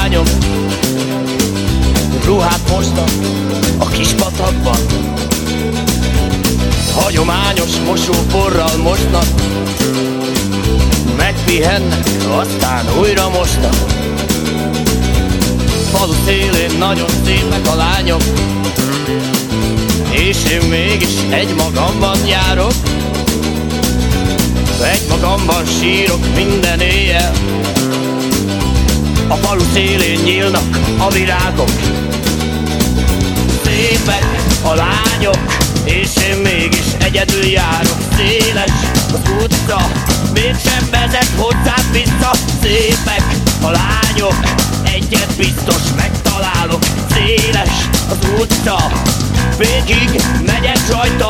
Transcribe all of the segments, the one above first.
lányok ruhát mosnak a kispatakban. Hagyományos mosóporral mosnak, megpihennek, aztán újra mosnak. Falu szélén nagyon szépek a lányok, és én mégis egymagamban járok. Egymagamban sírok minden éjjel, a falu szélén nyílnak a virágok. Szépek a lányok, és én mégis egyedül járok. Széles az utca, mégsem vezet hozzád vissza. Szépek a lányok, egyet biztos megtalálok. Széles az utca, végig megyek rajta.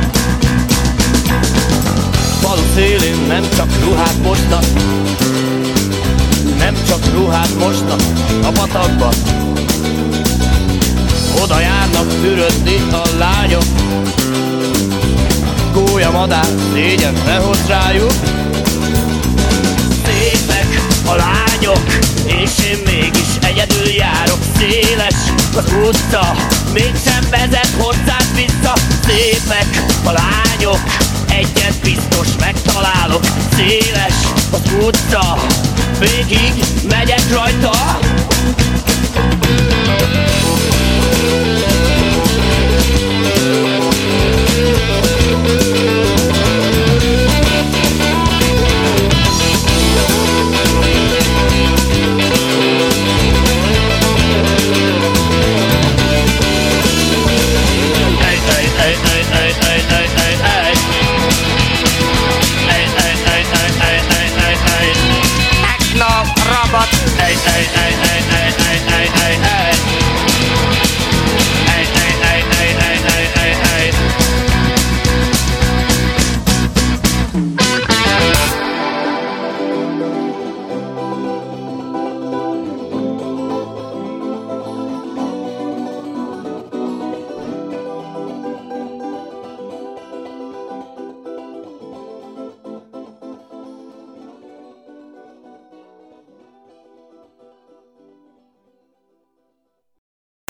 Falu szélén nem csak ruhát mosnak, nem csak ruhát mosnak a patakban. Oda járnak fürödni a lányok, gólyamadár szégyen nehoz rájuk. Szépek a lányok, és én mégis egyedül járok. Széles az utca, mégsem vezet hozzád vissza. Szépek a lányok, egyet biztos megtalálok. Széles az utca, végig megyek rajta.